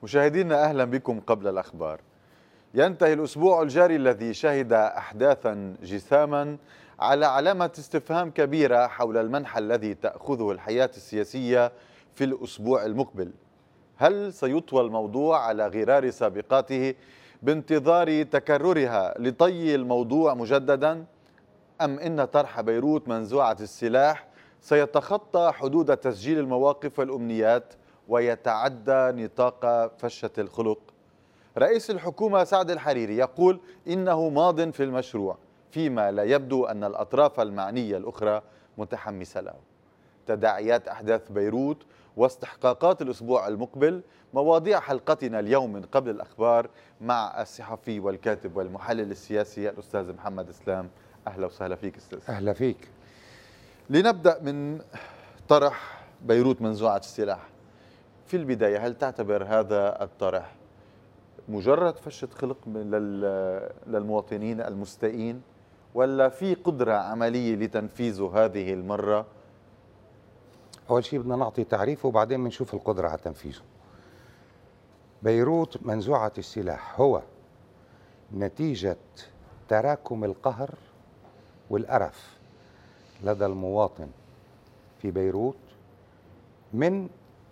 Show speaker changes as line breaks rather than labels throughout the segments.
مشاهدينا أهلا بكم قبل الأخبار. ينتهي الأسبوع الجاري الذي شهد أحداثا جساما على علامة استفهام كبيرة حول المنحى الذي تأخذه الحياة السياسية في الأسبوع المقبل. هل سيطوى الموضوع على غرار سابقاته بانتظار تكررها لطي الموضوع مجددا؟ أم إن طرح بيروت منزوعة السلاح سيتخطى حدود تسجيل المواقف والأمنيات ويتعدى نطاق فشة الخلق؟ رئيس الحكومة سعد الحريري يقول إنه ماض في المشروع، فيما لا يبدو أن الأطراف المعنية الأخرى متحمسة له. تداعيات أحداث بيروت واستحقاقات الأسبوع المقبل مواضيع حلقتنا اليوم من قبل الأخبار مع الصحفي والكاتب والمحلل السياسي الأستاذ محمد إسلام. أهلا وسهلا فيك أستاذ.
أهلا فيك.
لنبدأ من طرح بيروت منزوعة السلاح. في البداية، هل تعتبر هذا الطرح مجرد فشة خلق للمواطنين المستائين، ولا في قدرة عملية لتنفيذه هذه المرة؟
أول شيء بدنا نعطي تعريف وبعدين بنشوف القدرة على تنفيذه. بيروت منزوعة السلاح هو نتيجة تراكم القهر والأرف لدى المواطن في بيروت من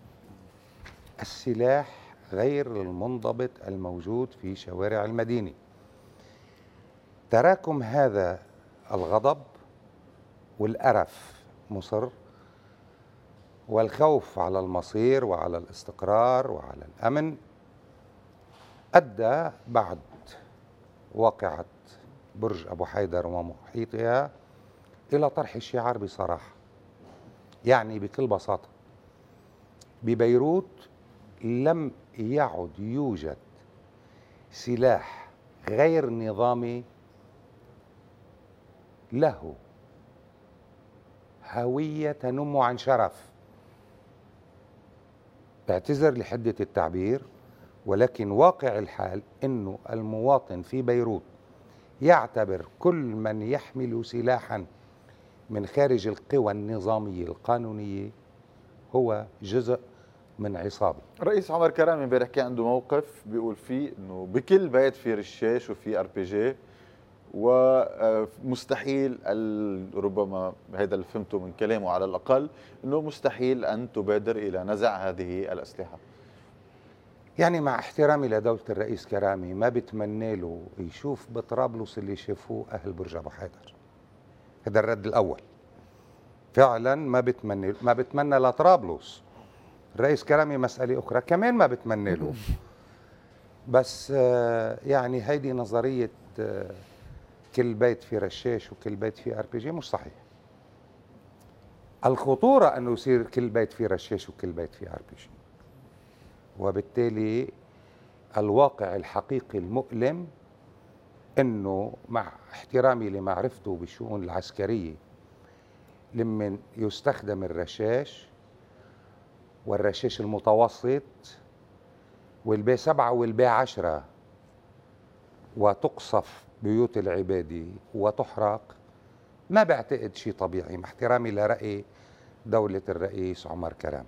السلاح غير المنضبط الموجود في شوارع المدينة. تراكم هذا الغضب والأرف مصر، والخوف على المصير وعلى الاستقرار وعلى الأمن أدى بعد واقعة برج أبو حيدر ومحيطها إلى طرح الشعار بصراحة. يعني بكل بساطة ببيروت لم يعد يوجد سلاح غير نظامي له هوية تنم عن شرف. بعتذر لحدة التعبير، ولكن واقع الحال إنه المواطن في بيروت يعتبر كل من يحمل سلاحا من خارج القوى النظامية القانونية هو جزء من عصابة.
رئيس عمر كرامي امبارح كان عنده موقف بيقول فيه انه بكل بيت في رشاش وفي ار بي جي، ومستحيل، ربما هذا اللي فهمته من كلامه على الاقل، انه مستحيل ان تبادر الى نزع هذه الاسلحه.
يعني مع احترامي لدولة الرئيس كرامي ما بتمنى له يشوف بطرابلس اللي شافوه اهل برج ابو حيدر. هذا الرد الاول. فعلا ما بتمنى لطرابلس. الرئيس كرامي مسألة أخرى كمان ما بتمنى له. بس يعني هيدي نظرية كل بيت في رشاش وكل بيت في ار بي جي مش صحيح. الخطورة أنه يصير كل بيت في رشاش وكل بيت في ار بي جي، وبالتالي الواقع الحقيقي المؤلم أنه مع احترامي لمعرفته بالشؤون العسكرية لمن يستخدم الرشاش والرشاش المتوسط والبي 7 والبي 10 وتقصف بيوت العبادة وتحرق، ما بعتقد شيء طبيعي مع احترامي لرأي دولة الرئيس عمر كرامي.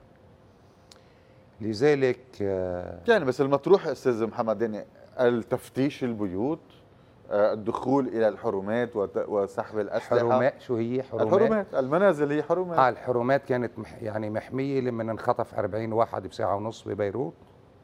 لذلك
يعني بس المطروح استاذ محمد، يعني التفتيش البيوت، الدخول الى الحرمات وسحب الاسلحه.
حرمات شو هي؟
الحرمات المنازل هي حرمات.
الحرمات كانت يعني محميه لما انخطف 40 واحد بساعه ونص ببيروت،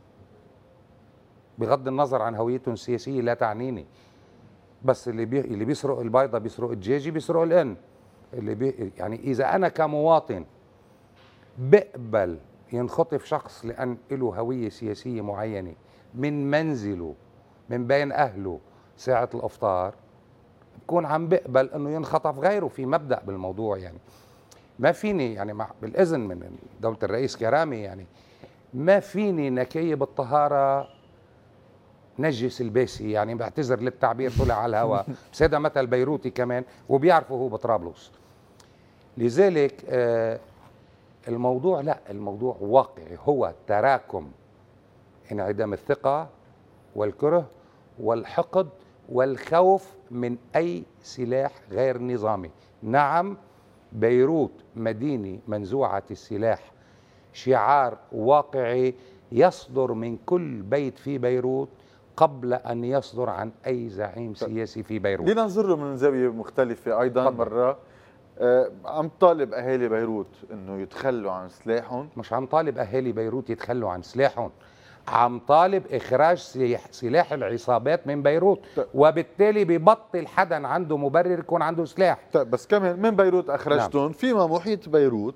بغض النظر عن هويتهم السياسيه لا تعنيني. بس اللي بيسرق البيضه بيسرق الدجاجه بيسرق الان. يعني اذا انا كمواطن بقبل ينخطف شخص لان له هويه سياسيه معينه من منزله من بين اهله ساعة الافطار، بكون عم بقبل انه ينخطف غيره. في مبدأ بالموضوع، يعني ما فيني يعني بالاذن من دولة الرئيس كرامي يعني ما فيني نكيب الطهارة نجس الباسي. يعني بعتذر للتعبير طلع على الهواء، بس هذا مثل بيروتي كمان وبيعرفوا هو بطرابلس. لذلك الموضوع لا، الموضوع واقعي، هو تراكم انعدام الثقة والكره والحقد والخوف من أي سلاح غير نظامي. نعم، بيروت مدينة منزوعة السلاح شعار واقعي يصدر من كل بيت في بيروت قبل أن يصدر عن أي زعيم سياسي في بيروت.
لننظر من زاوية مختلفة أيضا. مرة عم طالب أهالي بيروت أنه يتخلوا عن سلاحهم.
مش عم طالب أهالي بيروت يتخلوا عن سلاحهم، عم طالب إخراج سلاح العصابات من بيروت، وبالتالي ببطل حدا عنده مبرر يكون عنده سلاح.
بس كمان من بيروت أخرجتهم. نعم. فيما محيط بيروت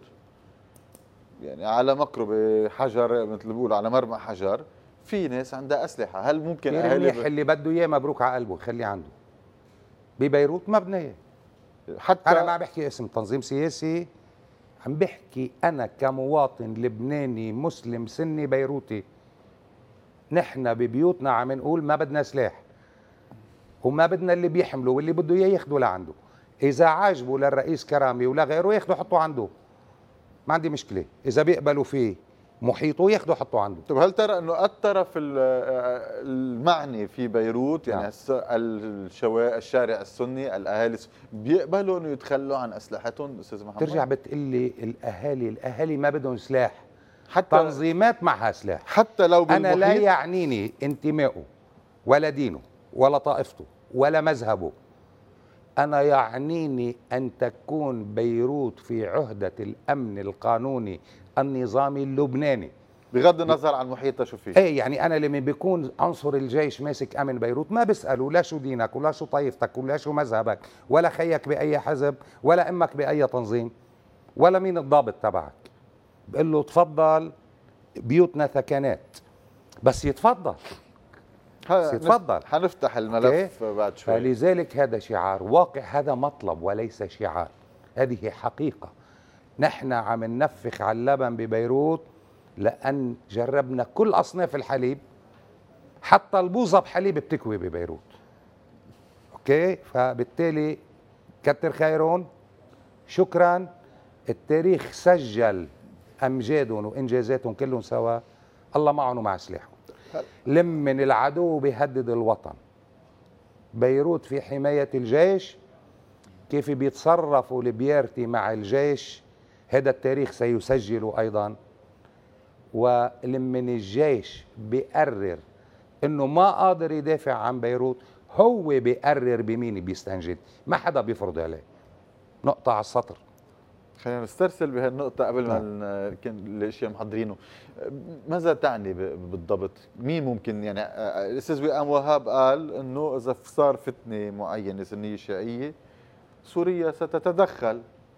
يعني على مقربة حجر، مثل ما بيقولوا على مرمى حجر، في ناس عندها أسلحة. هل ممكن
أهالي اللي بده إياه مبروك على قلبه خليه عنده؟ ببيروت مبنية. حتى أنا ما عم بحكي اسم تنظيم سياسي، عم بحكي أنا كمواطن لبناني مسلم سني بيروتي، نحن ببيوتنا عم نقول ما بدنا سلاح وما بدنا اللي بيحمله، واللي بده اياه ياخده لعنده. اذا عاجبه للرئيس كرامي ولا غيره ياخده حطه عنده، ما عندي مشكله. اذا بيقبلوا فيه محيطه ياخده حطه عنده.
طب هل ترى انه الطرف المعني في بيروت يعني الشارع السني، الاهالي بيقبلوا انه يتخلوا عن اسلحتهم استاذ محمد؟
ترجع بتقلي الاهالي ما بدهم سلاح، حتى تنظيمات معها سلاح،
حتى لو بالمحيط.
انا لا يعنيني انتمائه ولا دينه ولا طائفته ولا مذهبه، أنا يعنيني أن تكون بيروت في عهدة الأمن القانوني النظامي اللبناني
بغض النظر عن محيطها شو فيه.
ايه يعني أنا لما بيكون عنصر الجيش ماسك أمن بيروت ما بيسألوا لا شو دينك ولا شو طائفتك ولا شو مذهبك ولا خيك بأي حزب ولا أمك بأي تنظيم ولا مين الضابط تبعك، بقول له تفضل بيوتنا ثكنات، بس يتفضل يتفضل.
حنفتح الملف بعد شوي.
فلذلك هذا شعار واقع، هذا مطلب وليس شعار، هذه حقيقة. نحن عم ننفخ على اللبن ببيروت لأن جربنا كل أصناف الحليب، حتى البوظة بحليب بتكوي ببيروت. أوكي، فبالتالي كتر خيرون، شكرا. التاريخ سجل أمجادهم وإنجازاتهم كلهم سوا، الله معهم ومع سلاحهم. لمن العدو بيهدد الوطن، بيروت في حماية الجيش، كيف بيتصرفوا البيارتي مع الجيش هذا التاريخ سيسجله أيضا. ولمن الجيش بيقرر انه ما قادر يدافع عن بيروت، هو بيقرر بمين بيستنجد، ما حدا بيفرض عليه. نقطة على السطر.
خلينا نسترسل بهالنقطة قبل ما كان الاشياء محضرينه. ماذا تعني بالضبط؟ مين ممكن يعني الاستاذ وئام وهاب قال انه اذا صار فتنة معينة سنية شيعية سوريا ستتدخل،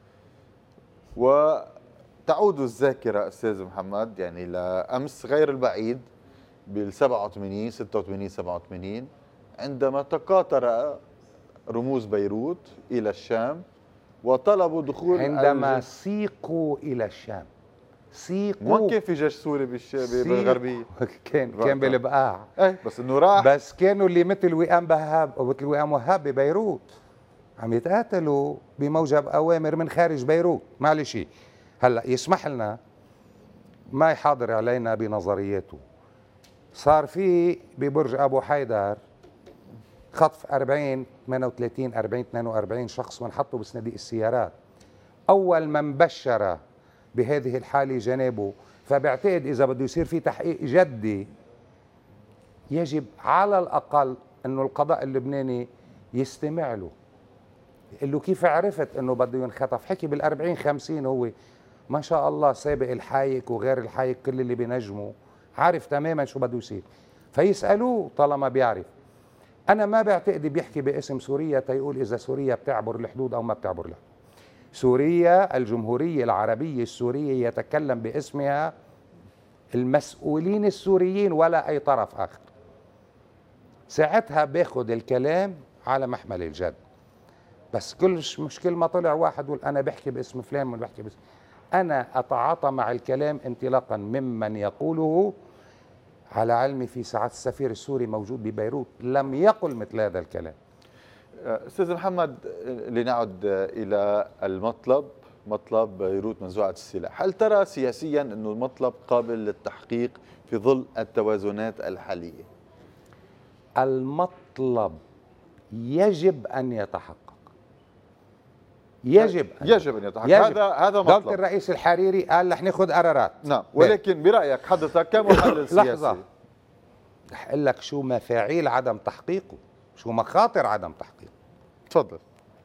وتعود الذاكرة استاذ محمد يعني لامس غير البعيد بال 87 86 87 عندما تقاطر رموز بيروت الى الشام وطلبوا دخول
عندما سيقوا الى الشام. سيقوا،
ما كان في جيش سوري بالغربيه،
كان بالبقاع.
ايه بس انه راح.
بس كانوا اللي مثل وئام وهاب ببيروت عم يتقاتلوا بموجب اوامر من خارج بيروت. معلش هلا يسمح لنا ما يحاضر علينا بنظرياته. صار في ببرج ابو حيدر خطف 40 38 40 42 شخص وانحطوا بصناديق السيارات. اول من بشر بهذه الحاله جنابه، فبعتقد اذا بده يصير في تحقيق جدي يجب على الاقل انه القضاء اللبناني يستمع له، يقول له كيف عرفت انه بده ينخطف؟ حكي بال40 50 هو ما شاء الله سابق الحايك وغير الحايك كل اللي بينجمه، عارف تماما شو بده يصير، فيسالوه طالما بيعرف. أنا ما بعتقد بيحكي باسم سوريا تيقول إذا سوريا بتعبر الحدود أو ما بتعبر الحدود. سوريا الجمهورية العربية السورية يتكلم باسمها المسؤولين السوريين ولا أي طرف آخر. ساعتها باخد الكلام على محمل الجد. بس مش كل ما طلع واحد يقول أنا بحكي باسم فلان وأنا بحكي باسم، أنا أتعاطى مع الكلام انطلاقا ممن يقوله. على علمي في ساعات السفير السوري موجود ببيروت لم يقل مثل هذا الكلام.
استاذ محمد، لنعد الى المطلب، مطلب بيروت منزوعة السلاح. هل ترى سياسيا انه المطلب قابل للتحقيق في ظل التوازنات الحالية؟
المطلب يجب ان يتحقق، يجب
يجب ان يتحقق. هذا
دولة
مطلب.
الرئيس الحريري قال رح ناخذ قرارات.
نعم، ولكن برايك حضرتك كمحلل سياسي،
لحظة، رح اقول لك شو مفاعيل عدم تحقيقه، شو مخاطر عدم تحقيقه.
تفضل.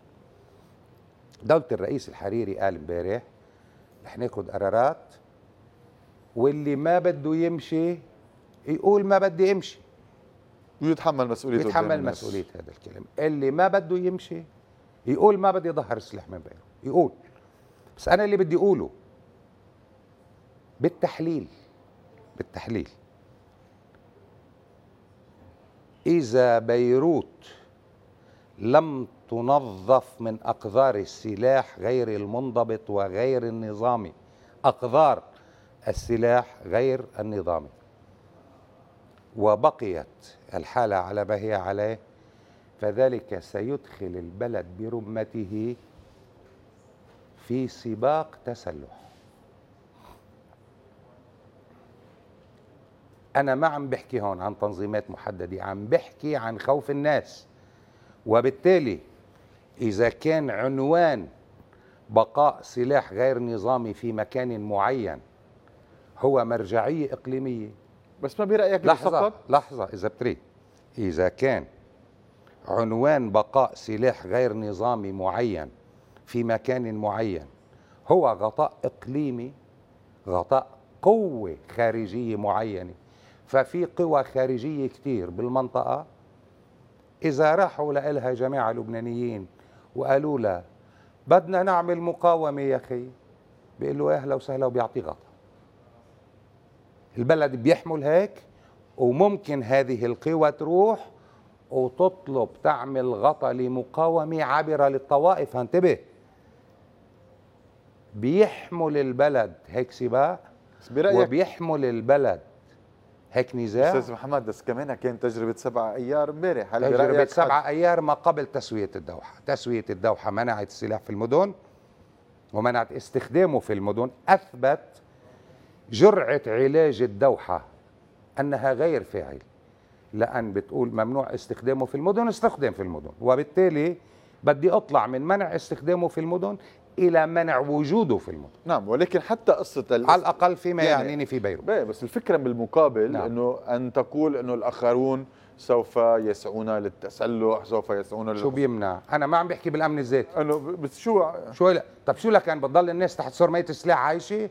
دولة الرئيس الحريري قال امبارح رح ناخذ قرارات، واللي ما بده يمشي يقول ما بدي امشي
ويتحمل مسؤوليته.
يتحمل مسؤولية هذا الكلام. اللي ما بده يمشي يقول ما بدي ظهر السلاح من بينه، يقول. بس أنا اللي بدي أقوله بالتحليل إذا بيروت لم تنظف من أقذار السلاح غير المنضبط وغير النظامي، أقذار السلاح غير النظامي، وبقيت الحالة على ما هي عليه، فذلك سيدخل البلد برمته في سباق تسلح. أنا ما عم بحكي هون عن تنظيمات محددة، عم بحكي عن خوف الناس. وبالتالي إذا كان عنوان بقاء سلاح غير نظامي في مكان معين هو مرجعية إقليمية،
بس ما برأيك
لحظة إذا بتريد، إذا كان عنوان بقاء سلاح غير نظامي معين في مكان معين هو غطاء إقليمي، غطاء قوة خارجية معينة، ففي قوى خارجية كتير بالمنطقة إذا راحوا لإلها جماعة لبنانيين وقالوا لها بدنا نعمل مقاومة يا أخي، بيقول له أهلا وسهلا وبيعطي غطاء. البلد بيحمل هيك، وممكن هذه القوى تروح وتطلب تعمل غطاء لمقاومة عابرة للطوائف. انتبه، بيحمل البلد هيك سباق وبيحمل البلد هيك نزاع.
استاذ محمد، بس كمان كان تجربة 7 أيار امبارح.
تجربة 7 أيار ما قبل تسوية الدوحة. تسوية الدوحة منعت السلاح في المدن ومنعت استخدامه في المدن، أثبت جرعة علاج الدوحة أنها غير فاعل، لأن بتقول ممنوع استخدامه في المدن، استخدم في المدن، وبالتالي بدي أطلع من منع استخدامه في المدن إلى منع وجوده في المدن.
نعم، ولكن حتى قصة
على الأقل فيما يعنيني في بيروت.
بس الفكرة بالمقابل
نعم.
أنه أن تقول أنه الآخرون سوف يسعون للتسلح، سوف يسعون
شو بيمنع؟ أنا ما عم بحكي بالأمن الذاتي.
أنه بس شو
لا. طب شو لك، كان بتضل الناس تحت سرمية السلاح عايشة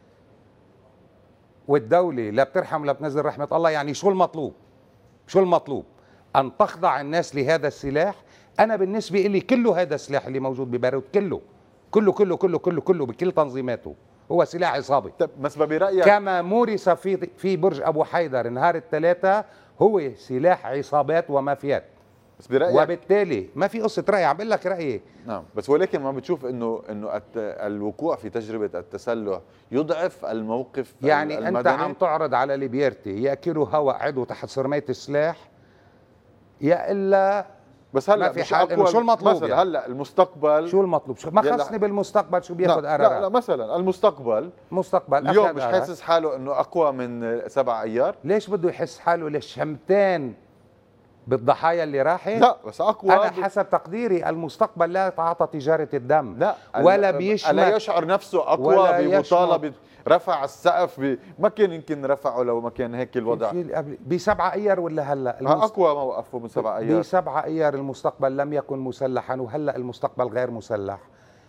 والدولة لا بترحم ولا بتنزل رحمة الله؟ يعني شو المطلوب؟ شو المطلوب؟ أن تخضع الناس لهذا السلاح؟ أنا بالنسبة لي كله هذا السلاح اللي موجود ببيروت كله بكل تنظيماته هو سلاح عصابي.
طب بس برأيك
كما مورس في برج أبو حيدر نهار الثلاثة هو سلاح عصابات ومافيات.
بس برأيك
وبالتالي ما في قصة رأي، عم بقول لك رأيي.
نعم، بس ولكن ما بتشوف انه الوقوع في تجربة التسلح يضعف الموقف
يعني
المدني؟
انت عم تعرض على ليبيرتي ياكلوا هواء عدو تحت سرمية السلاح، يا الا
بس هلا
ما في حال. شو المطلوب
مثلا
يعني؟
هلا المستقبل
شو المطلوب؟ ما خصني بالمستقبل شو بياخذ قرار.
لا مثلا المستقبل اليوم مش حاسس حاله انه اقوى من 7 ايار؟
ليش بده يحس حاله؟ ليش شمتان بالضحايا اللي راحت؟
لا بس اقوى.
انا حسب تقديري المستقبل لا يتعاطى تجاره الدم،
لا
ولا بيشمل،
لا يشعر نفسه اقوى بمطالبه رفع السقف ما كان يمكن رفعه لو ما كان هيك الوضع
ب7 ايار ولا هلا
اقوى موقفه من 7 ايار.
ب7 ايار المستقبل لم يكن مسلحا، وهلا المستقبل غير مسلح.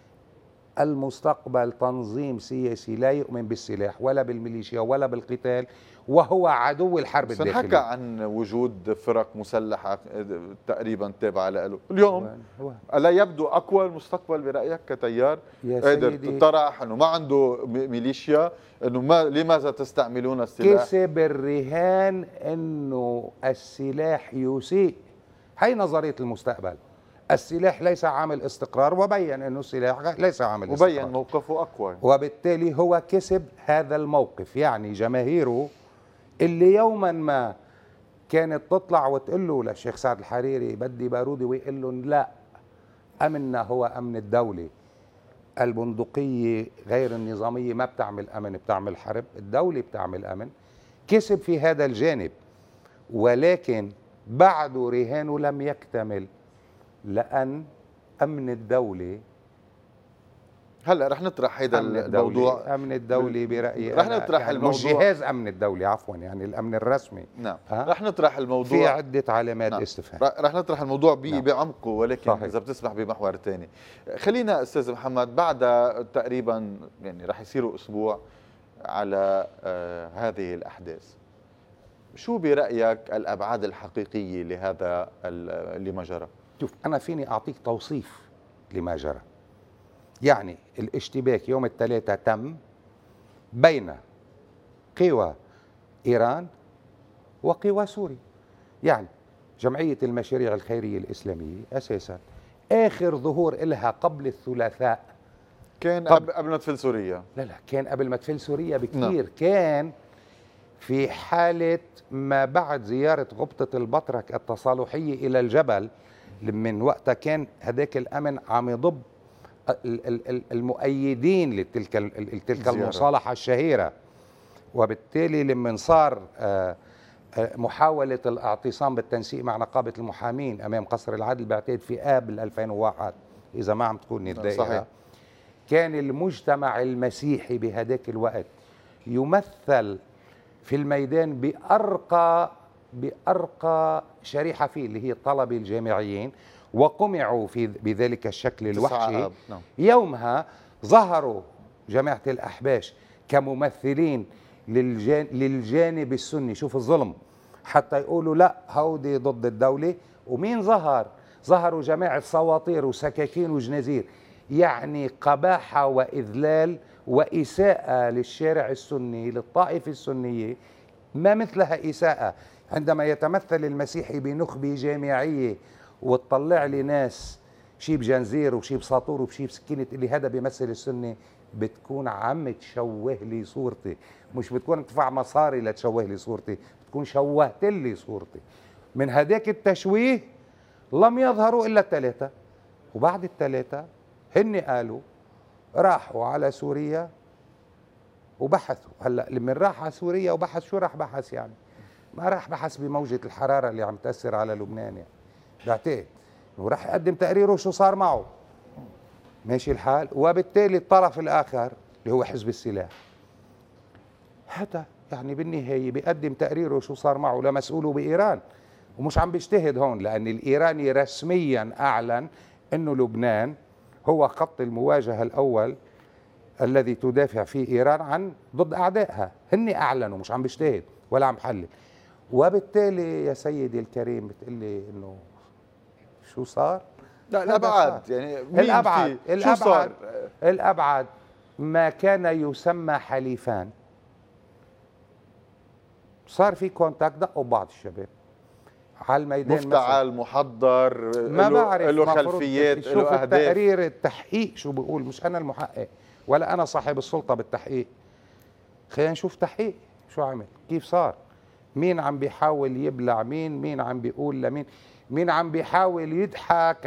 المستقبل تنظيم سياسي لا يؤمن بالسلاح ولا بالميليشيا ولا بالقتال، وهو عدو الحرب الداخلية.
سنحكى عن وجود فرق مسلحة تقريبا تابعة له اليوم. ألا يبدو أقوى المستقبل برأيك كتيار قادر طرح أنه ما عنده ميليشيا، أنه لماذا تستعملون السلاح؟
كسب الرهان أنه السلاح يسيء. هي نظرية المستقبل. السلاح ليس عامل استقرار، وبين أنه السلاح ليس عامل استقرار،
وبين موقفه أقوى،
وبالتالي هو كسب هذا الموقف. يعني جماهيره اللي يوما ما كانت تطلع وتقول له للشيخ سعد الحريري بدي بارودي، ويقول لهم لا، أمننا هو أمن الدولة، البندقية غير النظامية ما بتعمل أمن، بتعمل حرب، الدولة بتعمل أمن. كسب في هذا الجانب، ولكن بعده رهانه لم يكتمل، لأن أمن الدولة
هلا رح نطرح هيدا الموضوع.
الامن الدولي برايي
رح نطرح
يعني
الموضوع،
مش جهاز امن الدولي عفوا، يعني الامن الرسمي.
نعم رح نطرح الموضوع
في عده علامات
نعم.
استفهام.
رح نطرح الموضوع
نعم.
بعمقه، ولكن
صحيح.
اذا بتسمح بمحور ثاني. خلينا استاذ محمد، بعد تقريبا يعني رح يصيروا اسبوع على هذه الاحداث، شو برايك الابعاد الحقيقيه لهذا اللي ما جرى؟
شوف، انا فيني اعطيك توصيف لما جرى. يعني الاشتباك يوم الثلاثاء تم بين قوى إيران وقوى سوريا. يعني جمعية المشاريع الخيرية الإسلامية أساسا آخر ظهور إلها قبل الثلاثاء
كان قبل ما تفل سوريا.
لا كان قبل ما تفل سوريا بكثير.
نعم.
كان في حالة ما بعد زيارة غبطة البطرك التصالحية إلى الجبل، من وقتها كان هذاك الأمن عم يضب المؤيدين لتلك المصالحة الشهيرة. وبالتالي لما صار محاولة الاعتصام بالتنسيق مع نقابة المحامين أمام قصر العدل بعتقد في آب 2001 إذا ما عم تكون الدائرة،
صحيح.
كان المجتمع المسيحي بهذاك الوقت يمثل في الميدان بأرقى شريحة فيه اللي هي الطلبة الجامعيين، وقمعوا بذلك الشكل الوحشي.
نعم.
يومها ظهروا جماعة الأحباش كممثلين للجانب السني. شوف الظلم، حتى يقولوا لا هودي ضد الدولة. ومين ظهر؟ ظهروا جماعة سواطير وسكاكين وجنازير. يعني قباحة وإذلال وإساءة للشارع السني، للطائفة السنية ما مثلها إساءة عندما يتمثل المسيحي بنخبة جامعية وتطلع لي ناس شيب جنزير وشيب ساطور وبشيب سكينة اللي هذا بيمثل السنة. بتكون عم تشوه لي صورتي، مش بتكون تدفع مصاري لتشوه لي صورتي، بتكون شوهت لي صورتي. من هداك التشويه لم يظهروا إلا الثلاثة، وبعد الثلاثة هن قالوا راحوا على سوريا وبحثوا. هلا لما راح على سوريا وبحث، شو راح بحث يعني؟ ما راح بحث بموجة الحرارة اللي عم تأثر على لبنان يعني، بعتقد وراح يقدم تقريره شو صار معه. ماشي الحال. وبالتالي الطرف الآخر اللي هو حزب السلاح هذا يعني بالنهاية بيقدم تقريره شو صار معه لمسؤوله بإيران، ومش عم بيجتهد هون، لأن الإيراني رسميا أعلن أنه لبنان هو خط المواجهة الأول الذي تدافع فيه إيران عن ضد أعدائها. هن أعلنوا، مش عم بيجتهد ولا عم حلل. وبالتالي يا سيدي الكريم بتقول لي إنه شو صار؟
لا الأبعاد يعني
الأبعاد ما كان يسمى حليفان. صار في كونتاكت، دقوا بعض الشباب على الميدان،
مفتعل محضر،
ما بعرف
له خلفيات، له
شوف
أهداف.
التقرير التحقيق شو بيقول، مش أنا المحقق ولا أنا صاحب السلطة بالتحقيق. خلينا نشوف تحقيق شو عمل، كيف صار، مين عم بيحاول يبلع مين عم بيقول لمين، مين عم بيحاول يضحك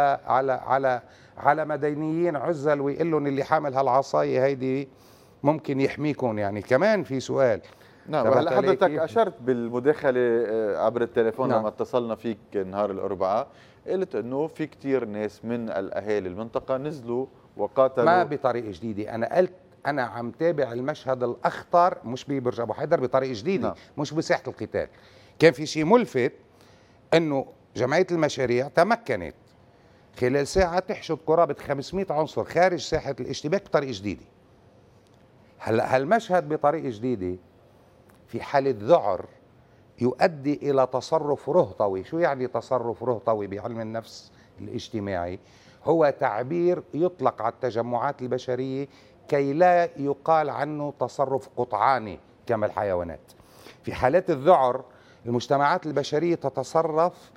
على مدنيين عزل ويقول لهم اللي حامل هالعصايه هيدي ممكن يحميكم. يعني كمان في سؤال.
نعم. هلا حضرتك اشرت بالمداخله عبر التليفون. نعم. لما اتصلنا فيك نهار الاربعاء قلت انه في كثير ناس من الاهالي المنطقه نزلوا وقاتلوا.
ما بطريقه جديده، انا قلت انا عم تابع المشهد الاخطر مش ببرج ابو حيدر بطريقه جديده. نعم. مش بساحه القتال. كان في شيء ملفت انه جمعية المشاريع تمكنت خلال ساعة تحشد قرابة 500 عنصر خارج ساحة الاشتباك بطريقة جديدة. هلا هالمشهد بطريقة جديدة في حالة ذعر يؤدي إلى تصرف رهطوي. شو يعني تصرف رهطوي بعلم النفس الاجتماعي؟ هو تعبير يطلق على التجمعات البشرية كي لا يقال عنه تصرف قطعاني كما الحيوانات. في حالات الذعر المجتمعات البشرية تتصرف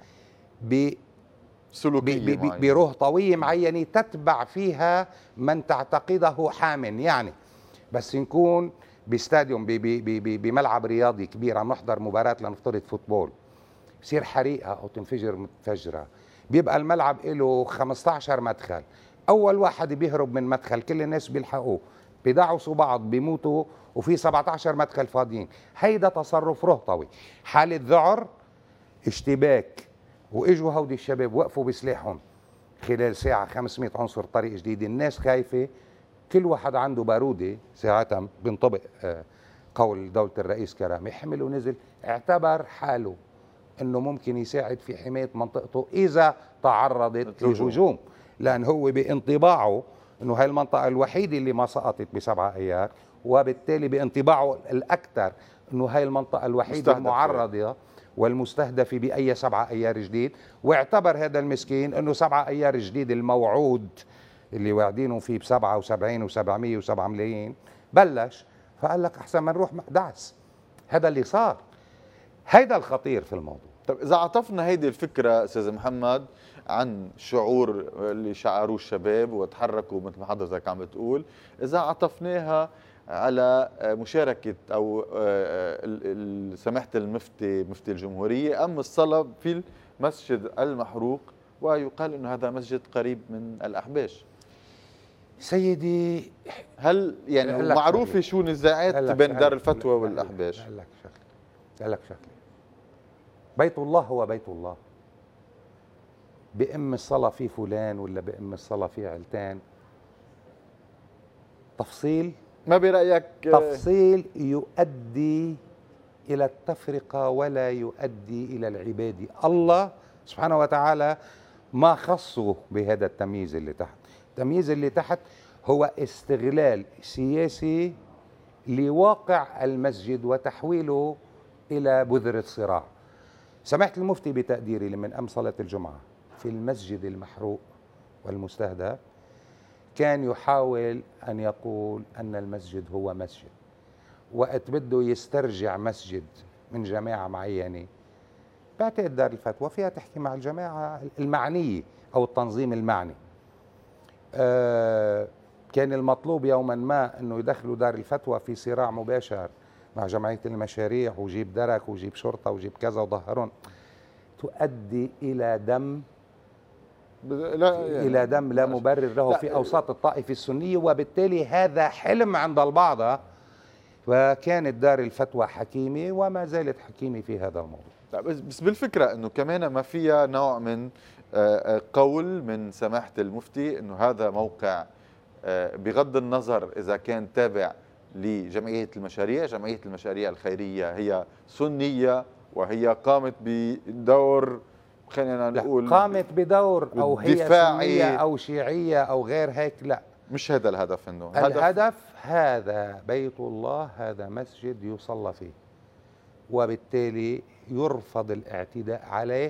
سلوكية
برهطوية معينة تتبع فيها من تعتقده حامٍ. يعني بس نكون باستاديوم بملعب رياضي كبير عم نحضر مباراة لنفترض فوتبول، بصير حريقة أو تنفجر متفجرة، بيبقى الملعب له 15 مدخل، أول واحد بيهرب من مدخل كل الناس بيلحقوه، بيدعسوا بعض بيموتوا، وفي 17 مدخل فاضيين. هيدا تصرف رهطوي. حالة ذعر، اشتباك، واجوا هودي الشباب وقفوا بسلاحهم خلال ساعة 500 عنصر طريق جديد. الناس خايفة، كل واحد عنده بارودة ساعتها بينطبق قول دولة الرئيس كرامي، حمل ونزل، اعتبر حاله انه ممكن يساعد في حماية منطقته اذا تعرضت لهجوم، لان هو بانطباعه انه هاي المنطقة الوحيدة اللي ما سقطت ب7 ايار، وبالتالي بانطباعه الاكثر انه هاي المنطقة الوحيدة المعرضة والمستهدفة بأي 7 ايار جديد، واعتبر هذا المسكين انه 7 ايار جديد الموعود اللي واعدينه فيه ب77 و700 و7 ملايين بلش، فقال لك احسن ما نروح دعس. هذا اللي صار، هيدا الخطير في الموضوع.
طب اذا عطفنا هيدي الفكره استاذ محمد عن شعور اللي شعروه الشباب وتحركوا مثل ما حضرتك عم بتقول، اذا عطفناها على مشاركه او سماحه المفتي مفتي الجمهوريه ام الصلاه في المسجد المحروق، ويقال انه هذا مسجد قريب من الاحباش.
سيدي
هل يعني معروفه شو نزاعات بين دار الفتوى والاحباش؟
قال لك شغله، بيت الله هو بيت الله، بأم الصلاة في فلان ولا بأم الصلاة في علتان، تفصيل
ما برأيك
تفصيل يؤدي إلى التفرقة ولا يؤدي إلى العبادة. الله سبحانه وتعالى ما خصه بهذا التمييز اللي تحت. التمييز اللي تحت هو استغلال سياسي لواقع المسجد وتحويله إلى بذرة صراع. سماحة المفتي بتقديري لمن أم صلاة الجمعة في المسجد المحروق والمستهدف كان يحاول أن يقول أن المسجد هو مسجد، وقت بده يسترجع مسجد من جماعة معينة، بعتقد دار الفتوى فيها تحكي مع الجماعة المعنية أو التنظيم المعني. كان المطلوب يوما ما أنه يدخلوا دار الفتوى في صراع مباشر مع جمعية المشاريع وجيب درك وجيب شرطة وجيب كذا وظهرون، تؤدي إلى دم إلى دم لا مبرر له في أوساط الطائفة السنية، وبالتالي هذا حلم عند البعض. وكانت دار الفتوى حكيمة وما زالت حكيمة في هذا الموضوع.
بس بالفكرة أنه كمان ما فيها نوع من قول من سماحة المفتي أنه هذا موقع بغض النظر إذا كان تابع لجمعية المشاريع، جمعية المشاريع الخيرية هي سنية وهي قامت بدور، خلينا نقول
قامت بدور أو هي سنية أو شيعية أو غير هيك، لا
مش هذا الهدف. انه
الهدف هذا بيت الله، هذا مسجد يصلى فيه، وبالتالي يرفض الاعتداء عليه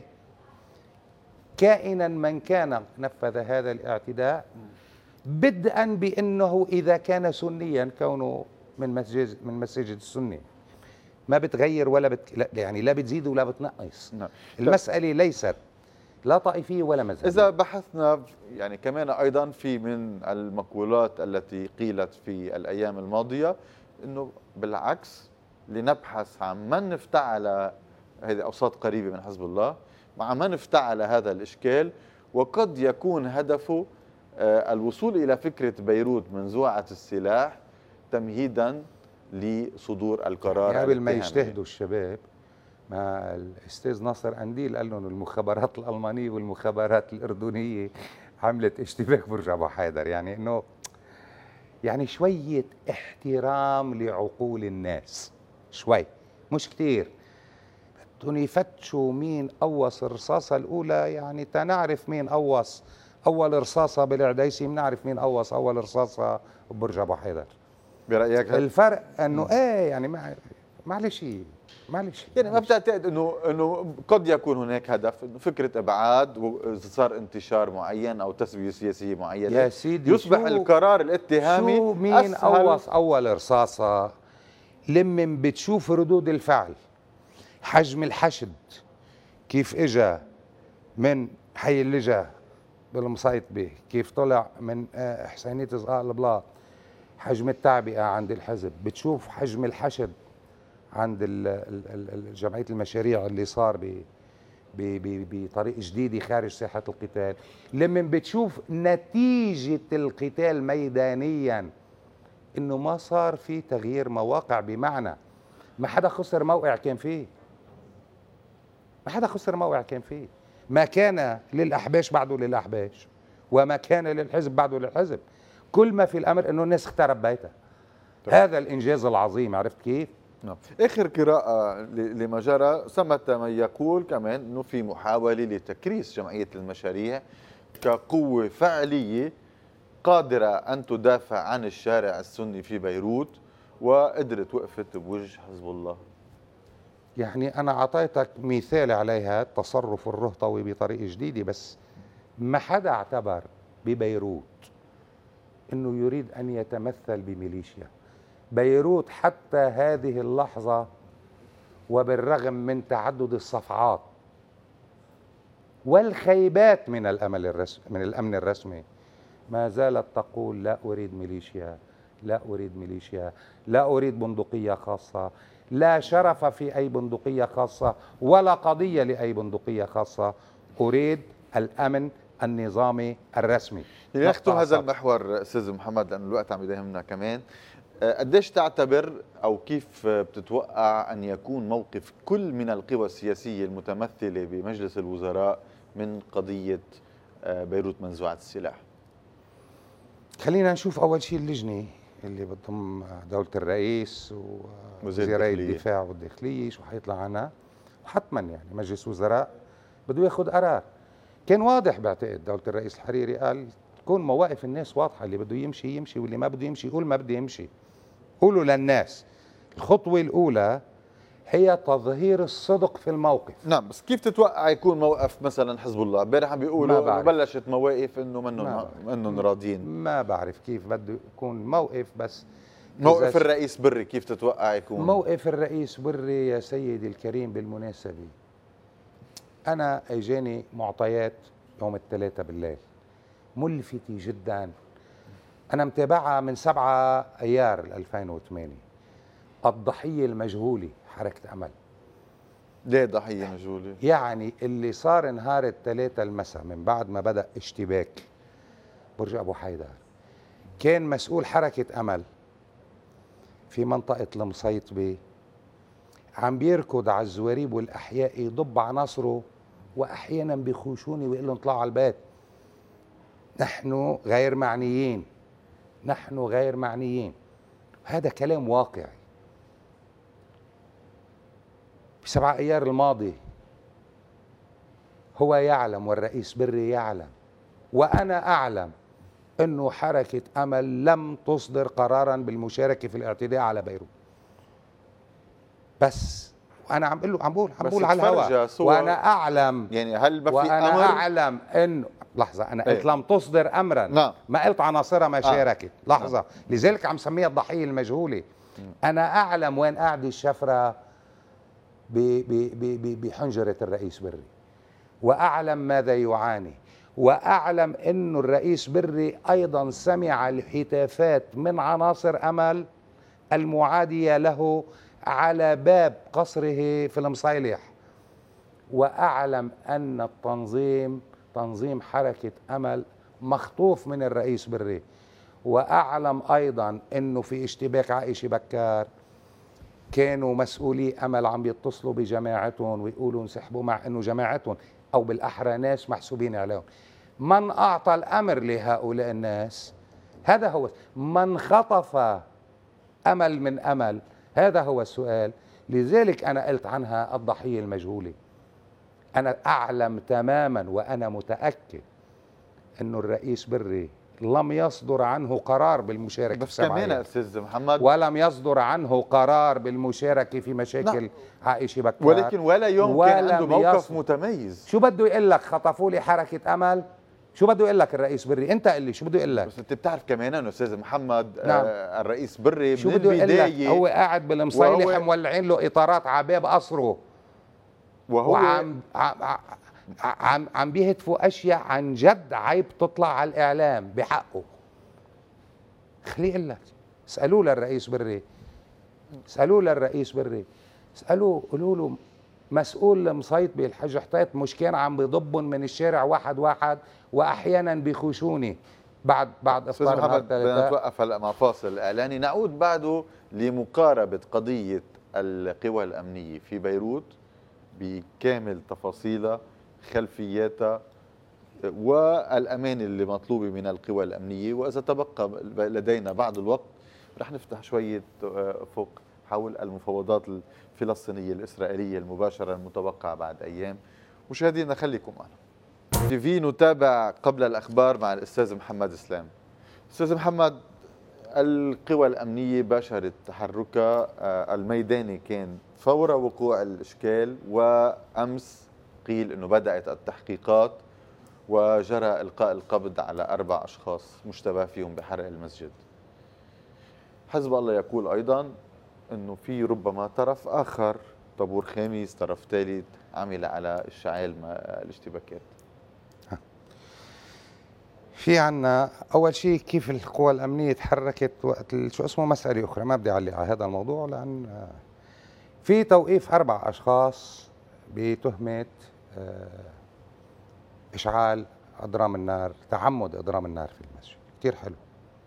كائنا من كان نفذ هذا الاعتداء، بدءا بأنه إذا كان سنيا كونه من مسجد السني ما بتغير ولا يعني لا بتزيد ولا بتنقص.
نعم.
المسألة ليست لا طائفية ولا مذهبية.
إذا بحثنا يعني كمان أيضا في من المقولات التي قيلت في الأيام الماضية أنه بالعكس لنبحث عن من افتعل هذه أوساط قريبة من حزب الله، مع من افتعل هذا الإشكال، وقد يكون هدفه الوصول إلى فكرة بيروت منزوعة السلاح تمهيدا لصدور القرار.
يعني قبل ما يجتهدوا الشباب مع الأستاذ ناصر قنديل قال لهم المخابرات الألمانية والمخابرات الأردنية عملت اشتباك برج أبو حيدر، يعني إنه يعني شوية احترام لعقول الناس، شوي مش كتير. بدهم يفتشوا مين قوص الرصاصة الأولى، يعني تنعرف مين قوص أول رصاصة بالعديسي، بنعرف مين قوص أول رصاصة ببرج أبو حيدر.
برأيك
الفرق إنه إيه يعني معلش
يعني ما بتعتقد انه قد يكون هناك هدف، انه فكره ابعاد واذا صار انتشار معين او تسويه سياسيه معينه
يا سيدي
يصبح القرار الاتهامي
شو مين قوص اول رصاصه، لمن بتشوف ردود الفعل، حجم الحشد كيف اجى من حي اللجا بالمصيط به، كيف طلع من حسينيه صقاق البلاط، حجم التعبئه عند الحزب، بتشوف حجم الحشد عند جمعية المشاريع اللي صار بطريقة جديدة خارج ساحة القتال، لمن بتشوف نتيجة القتال ميدانيا انه ما صار في تغيير مواقع، بمعنى ما حدا خسر موقع كان فيه، ما حدا خسر موقع كان فيه، ما كان للأحباش بعده للأحباش، وما كان للحزب بعده للحزب، كل ما في الأمر أنه الناس اخترب بيتها. هذا الإنجاز العظيم، عرفت كيف؟
نعم. آخر قراءة لما جرى ثمة من يقول كمان أنه في محاولة لتكريس جمعية المشاريع كقوة فعلية قادرة أن تدافع عن الشارع السني في بيروت، وقدرت وقفت بوجه حزب الله.
يعني أنا أعطيتك مثال عليها، تصرف الرهطوي بطريقة جديدة، بس ما حدا اعتبر ببيروت أنه يريد أن يتمثل بميليشيا. بيروت حتى هذه اللحظة وبالرغم من تعدد الصفعات والخيبات من الأمن الرسمي ما زالت تقول لا أريد ميليشيا، لا أريد ميليشيا، لا أريد بندقية خاصة، لا شرف في أي بندقية خاصة ولا قضية لأي بندقية خاصة، أريد الأمن النظامي الرسمي.
نختم هذا المحور أستاذ محمد لأن الوقت عم يداهمنا كمان. قديش تعتبر أو كيف بتتوقع أن يكون موقف كل من القوى السياسية المتمثلة بمجلس الوزراء من قضية بيروت منزوعة السلاح؟
خلينا نشوف أول شيء اللجنة اللي بتضم دولة الرئيس ووزيري الدفاع والداخلية شو حيطلع عنها، وحتما يعني مجلس وزراء بده ياخذ قرار. كان واضح بعتقد دولة الرئيس الحريري قال تكون مواقف الناس واضحة، اللي بده يمشي يمشي واللي ما بده يمشي يقول ما بده يمشي. قولوا للناس الخطوة الأولى هي تظهير الصدق في الموقف.
نعم، بس كيف تتوقع يكون موقف مثلا حزب الله؟ امبارح عم بيقولوا بلشت مواقف انه منهم راضيين.
ما بعرف كيف بده يكون موقف، بس
موقف الرئيس بري كيف تتوقع يكون؟
موقف الرئيس بري يا سيدي الكريم بالمناسبة، أنا اجاني معطيات يوم الثلاثاء بالليل ملفتة جدا، أنا متابعها من 7 أيار 2008. الضحية المجهولة حركة أمل.
ليه ضحية مجهولة؟
يعني اللي صار نهار الثلاثاء المساء من بعد ما بدأ اشتباك برج أبو حيدر، كان مسؤول حركة أمل في منطقة المصيطبة عم بيركض على الزواريب والأحياء يضب عناصره، وأحيانا بيخوشوني ويقول لهم اطلعوا على البيت، نحن غير معنيين، نحن غير معنيين. هذا كلام واقعي. في 7 أيار الماضي هو يعلم والرئيس بري يعلم وأنا أعلم أنه حركة أمل لم تصدر قرارا بالمشاركة في الاعتداء على بيروت. بس أنا عم بقول على الهواء وأنا أعلم،
يعني هل ما في
وأنا
أمر؟
أعلم أنه لحظة، أنا قلت لم تصدر أمرا.
نعم.
ما قلت عناصرها ما شاركت. لحظة. لذلك عم سميها الضحية المجهولة. أنا أعلم وين قاعدة الشفرة بحنجرة الرئيس بري، وأعلم ماذا يعاني، وأعلم أنه الرئيس بري أيضا سمع الهتافات من عناصر أمل المعادية له على باب قصره في المصيلح، وأعلم أن التنظيم تنظيم حركة أمل مخطوف من الرئيس بري، وأعلم أيضا أنه في اشتباك عائشة بكار كانوا مسؤولي أمل عم بيتصلوا بجماعتهم ويقولوا انسحبوا، مع أنه جماعتهم أو بالأحرى ناس محسوبين عليهم. من أعطى الأمر لهؤلاء الناس؟ هذا هو. من خطف أمل من أمل؟ هذا هو السؤال. لذلك أنا قلت عنها الضحية المجهولة. أنا أعلم تماما وأنا متأكد أنه الرئيس بري لم يصدر عنه قرار بالمشاركة
بس كمان أستاذ محمد،
ولم يصدر عنه قرار بالمشاركة في مشاكل عائشة بكار،
ولكن ولا يوم كان عنده موقف متميز.
شو بده يقول لك؟ خطفوا لي حركة أمل؟ شو بده يقول لك الرئيس بري؟ انت قل لي شو بده يقول لك.
بس انت بتعرف كمان انه استاذ محمد،
نعم.
الرئيس بري
شو
من
بده يقول لك؟
البدايه
هو قاعد بالمصيلح مولعين له اطارات على باب قصره، وهو عم بيهتفوا اشياء عن جد عيب تطلع على الاعلام بحقه. خليه يقول لك. اسالوه للرئيس بري، اسالوه للرئيس بري، اسالوه قولوا له مسؤول المصيط بالحج حطيت مش كان عم بيضبن من الشارع واحد واحد واحيانا بيخوشوني بعد افطار نهار الثلاثاء.
بدنا نتوقف هلا مع فاصل اعلاني، نعود بعده لمقاربه قضيه القوى الامنيه في بيروت بكامل تفاصيلها، خلفياتها، والأمان اللي مطلوبة من القوى الأمنية. وإذا تبقى لدينا بعض الوقت رح نفتح شوية أفق حول المفاوضات الفلسطينية الإسرائيلية المباشرة المتوقعة بعد أيام. مشاهدينا خليكم معنا. في نتابع قبل الأخبار مع الأستاذ محمد إسلام. أستاذ محمد، القوى الأمنية باشرت تحركها الميداني كان فور وقوع الإشكال، وأمس قيل أنه بدأت التحقيقات وجرى إلقاء القبض على 4 أشخاص مشتبه فيهم بحرق المسجد. حزب الله يقول أيضا أنه في ربما طرف آخر، طابور خامس، طرف ثالث، عمل على اشتعال الاشتباكات.
في عنا أول شيء كيف القوى الأمنية تحركت وقت شو اسمه مسألة أخرى، ما بدي أعلق على هذا الموضوع لأن في توقيف 4 أشخاص بتهمة إشعال أضرام النار، تعمد إضرام النار في المسجد. كتير حلو.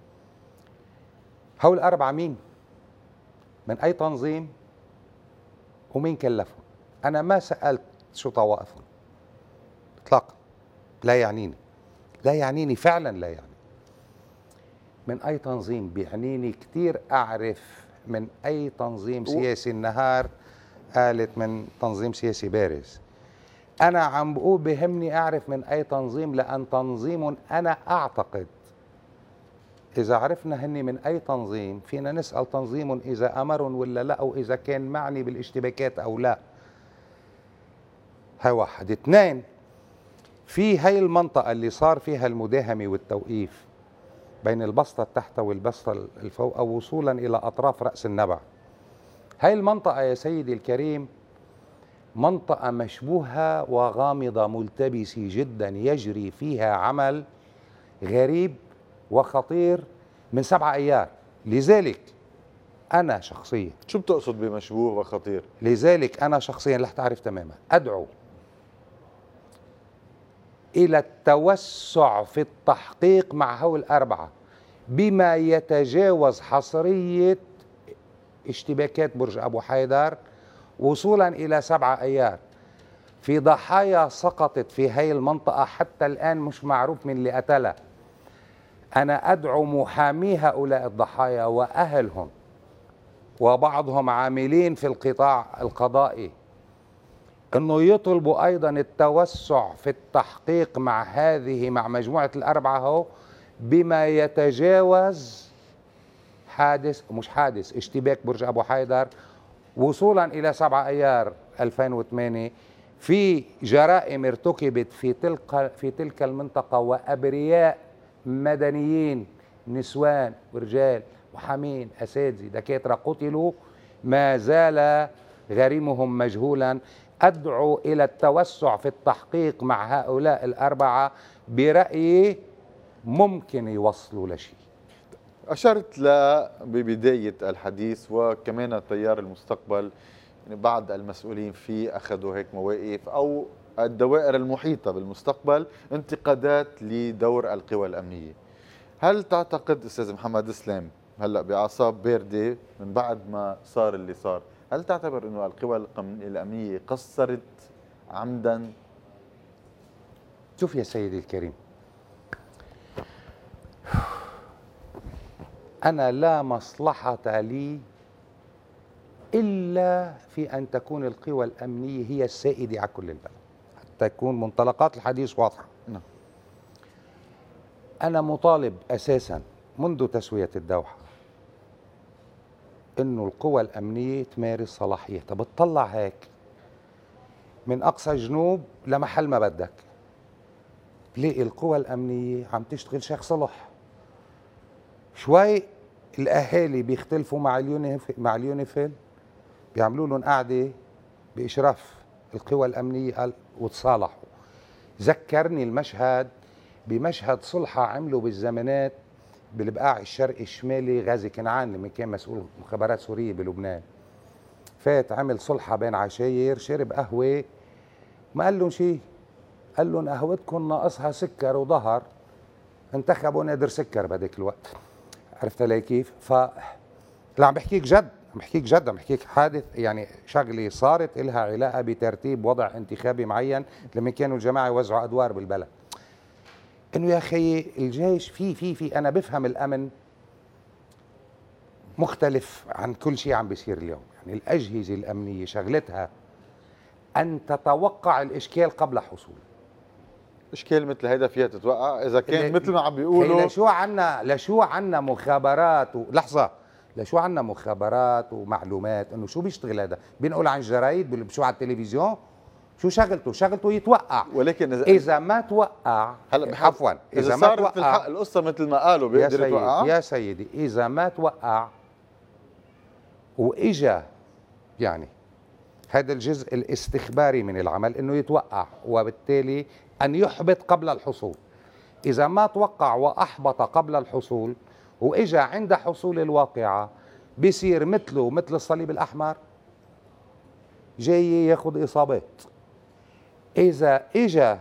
هول 4 مين؟ من أي تنظيم؟ ومين كلفهم؟ أنا ما سألت شو طوائفهم إطلاقا، لا يعنيني، لا يعنيني فعلا، لا يعني من أي تنظيم. بيعنيني كتير أعرف من أي تنظيم سياسي. النهار قالت من تنظيم سياسي بارز. أنا عم بقول بهمني أعرف من أي تنظيم، لأن تنظيم أنا أعتقد إذا عرفنا هني من أي تنظيم فينا نسأل تنظيم إذا أمر ولا لا، أو إذا كان معني بالاشتباكات أو لا. هاي واحد. 2، في هاي المنطقة اللي صار فيها المداهمة والتوقيف بين البسطة التحت والبسطة الفوق، أو وصولا إلى أطراف رأس النبع، هاي المنطقة يا سيدي الكريم منطقة مشبوهة وغامضة ملتبسة جدا، يجري فيها عمل غريب وخطير من 7 أيار. لذلك أنا شخصيا،
شو بتقصد بمشبوه وخطير؟
لذلك أنا شخصيا رح تعرف تماما أدعو إلى التوسع في التحقيق مع هول 4 بما يتجاوز حصرية اشتباكات برج أبو حيدر وصولا إلى 7 أيار. في ضحايا سقطت في هاي المنطقة حتى الآن مش معروف من اللي قتلها. أنا أدعو محامي هؤلاء الضحايا وأهلهم، وبعضهم عاملين في القطاع القضائي، أنه يطلبوا أيضا التوسع في التحقيق مع مجموعة ال4 هو بما يتجاوز اشتباك برج أبو حيدر وصولا إلى 7 أيار 2008. في جرائم ارتكبت في تلك المنطقة، وأبرياء مدنيين، نسوان ورجال محامين أساتذة دكاترة قتلوا، ما زال غريمهم مجهولا. أدعو إلى التوسع في التحقيق مع هؤلاء ال4 برأيي ممكن يوصلوا لشيء.
أشرت ببداية الحديث وكمان تيار المستقبل، يعني بعض المسؤولين فيه أخذوا هيك مواقف، أو الدوائر المحيطة بالمستقبل انتقادات لدور القوى الأمنية. هل تعتقد أستاذ محمد إسلام هلأ بأعصاب باردة من بعد ما صار اللي صار، هل تعتبر أنه القوى الأمنية قصرت عمدا؟
شوف يا سيدي الكريم، أنا لا مصلحة لي إلا في أن تكون القوى الأمنية هي السائدة على كل البلد، حتى تكون منطلقات الحديث واضحة.
نعم.
أنا مطالب أساسا منذ تسوية الدوحة إنه القوى الأمنية تمارس صلاحيتها. بتطلع هيك من أقصى جنوب لمحل ما بدك، تلاقي القوى الأمنية عم تشتغل شيخ صلح. شوي الأهالي بيختلفوا مع اليونيفيل، بيعملوا لهم قعدة بإشراف القوى الأمنية وتصالحوا. ذكرني المشهد بمشهد صلحة عملوا بالزمانات بالبقاع الشرقي الشمالي غازي كنعان لما كان مسؤول مخابرات سورية بلبنان. فات عمل صلحة بين عشاير، شرب قهوة، ما قال لهم شيء، قال لهم قهوتكم ناقصها سكر وظهر، انتخبوا نادر سكر بهذاك الوقت. عرفت علي كيف؟ لا عم بحكيك جد، عم بحكيك حادث، يعني شغله صارت لها علاقه بترتيب وضع انتخابي معين لما كانوا الجماعه يوزعوا ادوار بالبلد. انه يا اخي الجيش في انا بفهم الامن مختلف عن كل شيء عم بيصير اليوم. يعني الاجهزه الامنيه شغلتها ان تتوقع الاشكال قبل حصوله.
اشكال مثل هيدا فيها تتوقع اذا كان مثل ما عم بيقولوا.
لشو عنا مخابرات لحظه، لشو عنا مخابرات ومعلومات انه شو بيشتغل هذا؟ بينقل عن الجرايد، شو على التلفزيون؟ شو شغلته؟ شغلته يتوقع.
ولكن
اذا ما توقع عفوا
اذا ما توقع القصه مثل ما قالوا بيقدر يتوقع.
يا سيدي اذا ما توقع واجا يعني هذا الجزء الاستخباري من العمل انه يتوقع وبالتالي ان يحبط قبل الحصول. اذا ما توقع واحبط قبل الحصول واجا عند حصول الواقعه بيصير مثله مثل الصليب الاحمر جاي ياخذ اصابات. اذا اجا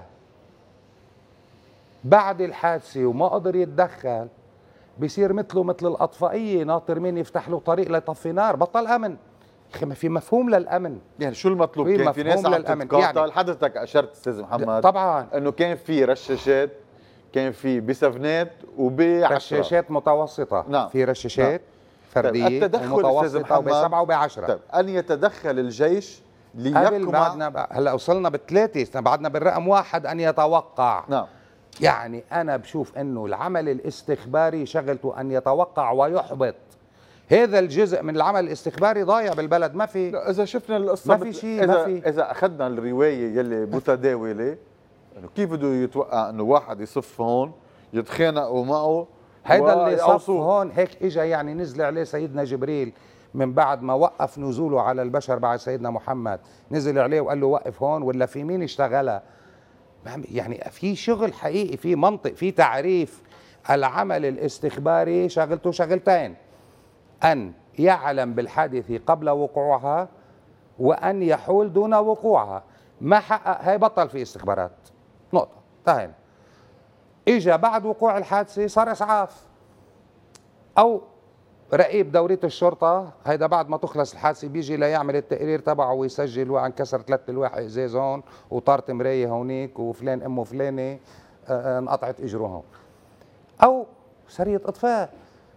بعد الحادثه وما قدر يتدخل بيصير مثله مثل الاطفائيه ناطر مين يفتح له طريق ليطفي نار. بطل امن. اخي ما في مفهوم للامن.
يعني شو المطلوب؟ كان في ناس عم تتقاطع يعني. حضرتك اشرت استاذ محمد
طبعا
انه كان في رشاشات، كان في بسفنات
رشاشات متوسطه.
نعم.
في رشاشات
نعم.
فرديه ومتوسطه وب7 وب10.
طيب ان يتدخل الجيش ليقمع.
بعدنا هلا وصلنا ب3 بعدنا بالرقم 1 ان يتوقع.
نعم.
يعني انا بشوف انه العمل الاستخباري شغلته ان يتوقع ويحبط. هذا الجزء من العمل الاستخباري ضايع بالبلد. ما في.
لا اذا شفنا القصه
ما في شيء.
اذا اخذنا الروايه يلي متداوله انه كيف بده يتوقع انه واحد يصف هون يتخانقوا معه
هيدا اللي صف هون هيك اجى يعني نزل عليه سيدنا جبريل من بعد ما وقف نزوله على البشر بعد سيدنا محمد، نزل عليه وقال له وقف هون ولا في مين اشتغلها؟ يعني في شغل حقيقي، في منطق، في تعريف. العمل الاستخباري شغلته شغلتين: أن يعلم بالحادثة قبل وقوعها وأن يحول دون وقوعها. ما حقق هاي بطل في استخبارات. نقطة. انتهينا. إجا بعد وقوع الحادثة صار إسعاف أو رقيب دورية الشرطة. هيدا بعد ما تخلص الحادثة بيجي ليعمل التقرير تبعه ويسجل وانكسر 3 ألواح ازاز هون وطارت مراية هونيك وفلان امه فلانة انقطعت اجره هون. أو سرية إطفاء.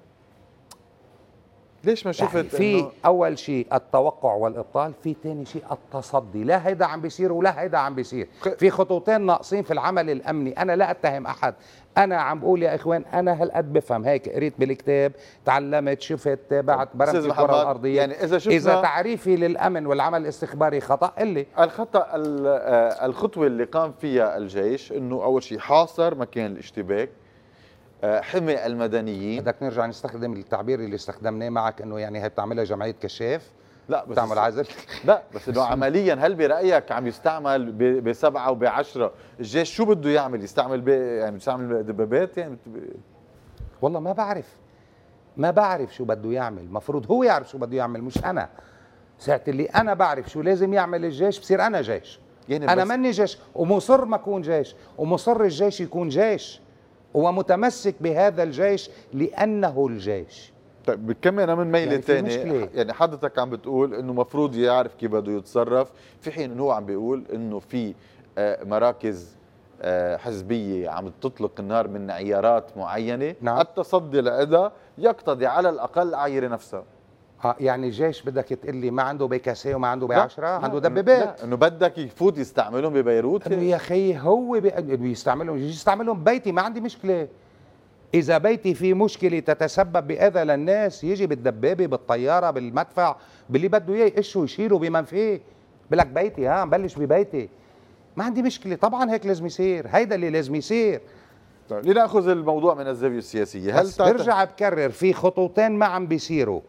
ليش ما شفت
يعني في اول شيء التوقع والابطال، في ثاني شيء التصدي. لا هيدا عم بيصير ولا هيدا عم بيصير. في خطوتين ناقصين في العمل الامني. انا لا اتهم احد، انا عم بقول يا اخوان انا هالقد بفهم هيك، قريت بالكتاب، تعلمت، شفت، تابعت، برمت الكره الارضيه. يعني اذا تعريفي للامن والعمل الاستخباري خطا قل لي.
الخطوه اللي قام فيها الجيش انه اول شيء حاصر مكان الاشتباك، حمي المدنيين.
بدك نرجع نستخدم التعبير اللي استخدمناه معك انه يعني هي بتعملها جمعيه كشاف؟
لا بس
بتعمل عزل؟
لا بس انه عمليا هل برايك عم يستعمل ب7 وب10؟ الجيش شو بده يعمل؟ يستعمل يعني يستعمل دبابات يعني؟
والله ما بعرف شو بده يعمل. المفروض هو يعرف شو بده يعمل مش انا. ساعة اللي انا بعرف شو لازم يعمل الجيش بصير انا جيش. يعني انا ماني جيش ومصر ما اكون جيش، ومصر الجيش يكون جيش ومتمسك بهذا الجيش لأنه الجيش.
طيب كمان من ميلة يعني ثانية، يعني حضرتك عم بتقول انه مفروض يعرف كيف بده يتصرف، في حين انه هو عم بيقول انه في مراكز حزبية عم تطلق النار من عيارات معينة.
نعم.
التصدي لها يقتضي على الأقل عايرة نفسها.
يعني الجيش بدك تقول لي ما عنده بكاسيه وما عنده ب10 عنده دبابات؟
انه بدك يفوت يستعملهم ببيروت.
انه يا اخي هو يستعملهم ببيتي ما عندي مشكله. اذا بيتي في مشكله تتسبب باذى للناس يجي بالدبابه بالطياره بالمدفع باللي بده اياه يقشه يشيله بمن فيه. بقول لك بيتي بلش ببيتي ما عندي مشكله. طبعا هيك لازم يصير، هيدا اللي لازم يصير.
طيب لناخذ الموضوع من الزاويه السياسيه.
هل برجع بكرر في خطوتين ما عم بيصيروا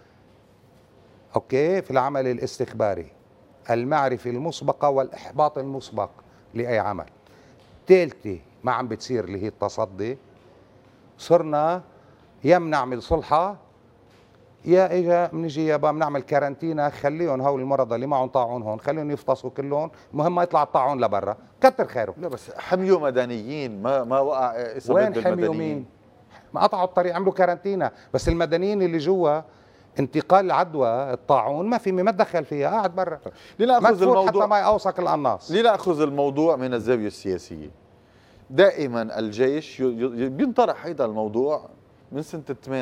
اوكي في العمل الاستخباري: المعرفة المسبقة والإحباط المسبق لأي عمل. ثالثة ما عم بتصير اللي هي التصدي. صرنا يا بنعمل صلحة يا اجا بنجي يابا بنعمل كارانتينا، خليهم هول المرضى اللي معهم طاعون هون خليهم يفطسوا كلهم، المهم ما يطلع الطاعون لبرا، كتر خيره.
لا بس حميوا مدنيين، ما وقع
اصابات بالمدنيين. وين حميوا مين؟ ما قطعوا الطريق، عملوا كارانتينا، بس المدنيين اللي جوا انتقال العدوى الطاعون ما تدخل فيها، قاعد برا.
لنأخذ الموضوع
حتى ما يوصك القناص.
لنأخذ الموضوع من الزاوية السياسية. دائما الجيش بينطرح هذا الموضوع من سنة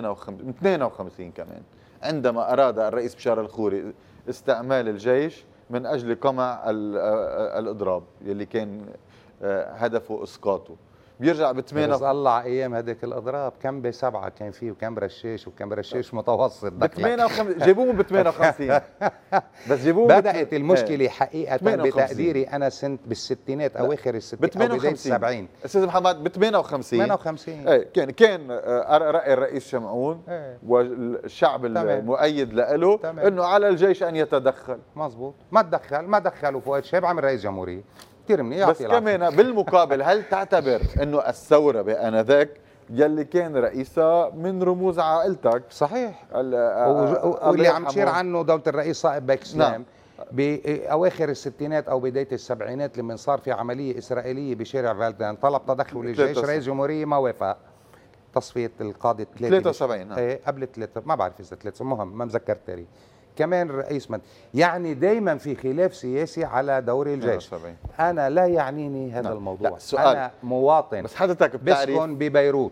52 كمان، عندما أراد الرئيس بشار الخوري استعمال الجيش من أجل قمع الإضراب يلي كان هدفه إسقاطه. بيرجع ب
8 الله على ايام هذيك الاضراب، كم ب7 كان فيه وكم رشاش وكم رشاش متوسط
ب 58 جابوه ب 58 بس جابوه
بدات المشكله حقيقه بتقديري انا سنه بالستينات اواخر الستينات او بدايه السبعين.
استاذ محمد ب 58 ايه كان راي الرئيس شمعون والشعب المؤيد له انه على الجيش ان يتدخل.
مزبوط، ما دخلوا فؤاد شاب عمل رئيس جمهوريه كثير منيح.
بس كمان بالمقابل هل تعتبر انه الثوره بانذاك يلي كان رئيسها من رموز عائلتك؟
صحيح، واللي عم تشير عنه دوله الرئيس صائب بيك سلام. نعم. باواخر الستينات او بدايه السبعينات لما صار في عمليه اسرائيليه بشارع فالدان طلب تدخل الجيش، رئيس جمهوريه ما وافق. تصفيه القاده
73
ايه قبل 3 ما بعرف اذا 3 المهم ما مذكر التاريخ. كمان الرئيس يعني دايما في خلاف سياسي على دور الجيش. انا لا يعنيني هذا الموضوع. انا مواطن
بس حضرتك
بسكن ببيروت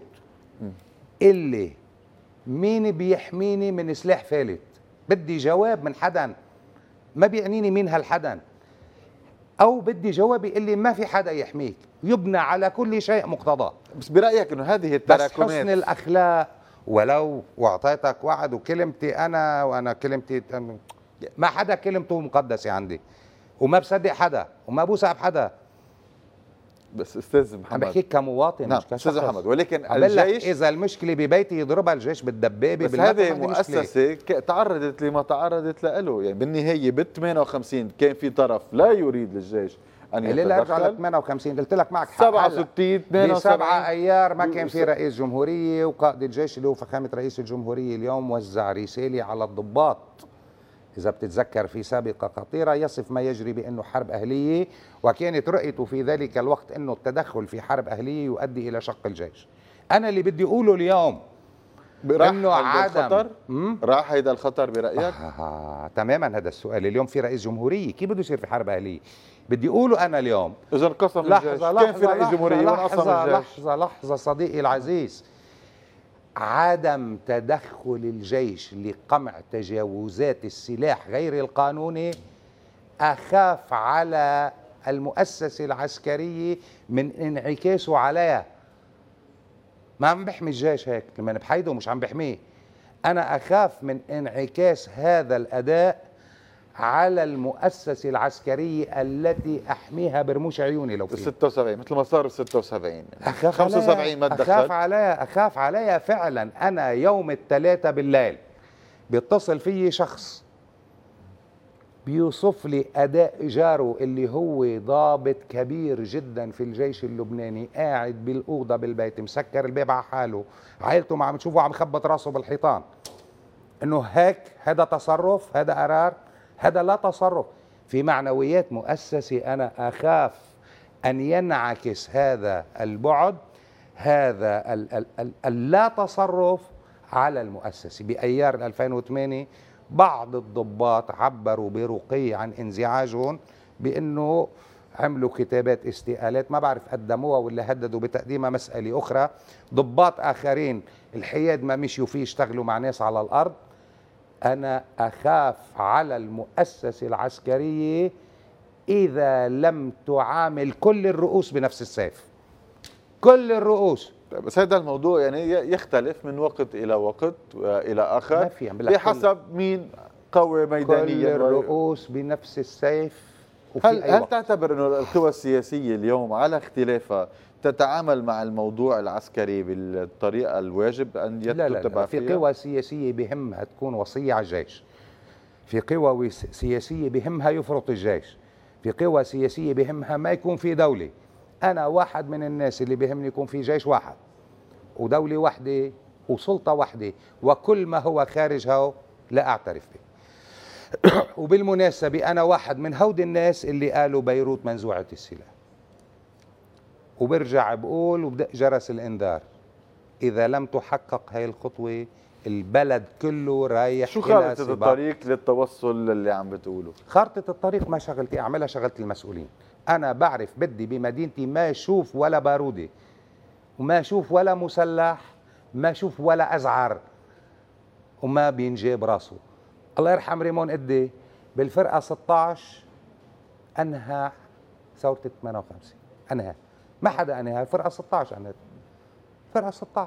اللي مين بيحميني من سلاح فالت؟ بدي جواب من حدا، ما بيعنيني مين هالحدا، او بدي جواب يقول لي ما في حدا يحميك، يبنى على كل شيء مقتضاه.
بس برايك انه هذه التراكمات
بس حسن الاخلاق ولو واعطيتك وعد وكلمتي وانا كلمتي ما حدا كلمته مقدسه عندي، وما بصدق حدا وما بوثق بحدا.
بس استاذ محمد
عم بحكيك كمواطن
نعم مش كشخص. استاذ محمد ولكن
الجيش اذا المشكله ببيتي يضربها الجيش بالدبابه.
بس هذه مؤسسه تعرضت لما تعرضت له، يعني بالنهايه بال 58 كان في طرف لا يريد للجيش ان يتدخل.
اللي ارجع ل 58 قلت لك معك حق.
67
72 ب7 ايار ما كان في رئيس جمهوريه، وقائد الجيش اللي هو فخامه رئيس الجمهوريه اليوم وزع رساله على الضباط إذا بتتذكر في سابقة خطيرة يصف ما يجري بأنه حرب أهلية، وكانت رؤيته في ذلك الوقت أنه التدخل في حرب أهلية يؤدي إلى شق الجيش. أنا اللي بدي أقوله اليوم
انه عدم راح هيدا الخطر برأيك؟
تماما. هذا السؤال اليوم في رئيس جمهورية كيف بده يصير في حرب أهلية؟ بدي أقوله أنا اليوم
إذا انقسم الجيش كان في رئيس جمهورية وانقسم الجيش.
لحظة صديقي العزيز، عدم تدخل الجيش لقمع تجاوزات السلاح غير القانوني أخاف على المؤسسة العسكرية من انعكاسه عليها. ما عم بحمي الجيش هيك لما بحيده مش عم بحميه، أنا أخاف من انعكاس هذا الأداء على المؤسسة العسكرية التي أحميها برموش عيوني. لو في
76 مثل ما صار ب 76
75 ما تدخل. أخاف عليها فعلا. أنا يوم الثلاثاء بالليل بيتصل فيي شخص بيوصف لي أداء جاره اللي هو ضابط كبير جدا في الجيش اللبناني، قاعد بالأوضة بالبيت مسكر الباب على حاله، عائلته ما عم تشوفه عم خبط راسه بالحيطان. إنه هيك هذا تصرف، هذا قرار، هذا لا تصرف في معنويات مؤسسة. أنا أخاف أن ينعكس هذا البعد، هذا اللا تصرف على المؤسسة. بأيار 2008 بعض الضباط عبروا برقي عن انزعاجهم بأنه عملوا كتابات استقالات، ما بعرف قدموها ولا هددوا بتقديمها، مسألة أخرى. ضباط آخرين الحياد ما مشيوا فيه يشتغلوا مع ناس على الأرض. أنا أخاف على المؤسسة العسكرية إذا لم تعامل كل الرؤوس بنفس السيف، كل الرؤوس.
بس هذا الموضوع يعني يختلف من وقت إلى وقت إلى آخر بحسب مين قوي ميدانيا.
كل الرؤوس بنفس السيف.
هل تعتبر أنه القوى السياسية اليوم على اختلافها تتعامل مع الموضوع العسكري بالطريقة الواجب أن يتبع فيها؟
في قوى سياسية بهمها تكون وصية على الجيش، في قوى سياسية بهمها يفرط الجيش، في قوى سياسية بهمها ما يكون في دولة. أنا واحد من الناس اللي بهمني يكون في جيش واحد ودولة واحدة وسلطة واحدة، وكل ما هو خارجها لا أعترف به. وبالمناسبة أنا واحد من هود الناس اللي قالوا بيروت منزوعة السلاح، وبرجع بقول وبدق جرس الإنذار: إذا لم تحقق هاي الخطوة البلد كله رايح
شو
إلى
خارطة
سباق.
الطريق للتوصل اللي عم بتقوله؟
خارطة الطريق ما شغلتي أعملها شغلة المسؤولين. أنا بعرف بدي بمدينتي ما أشوف ولا بارودة، وما أشوف ولا مسلح، ما أشوف ولا أزعر، وما بينجاب راسه. الله يرحم ريمون إدي بالفرقة 16 أنهى ثورة 58. أنهى، ما حدا أنهى، الفرقة 16 أنهت. فرقة 16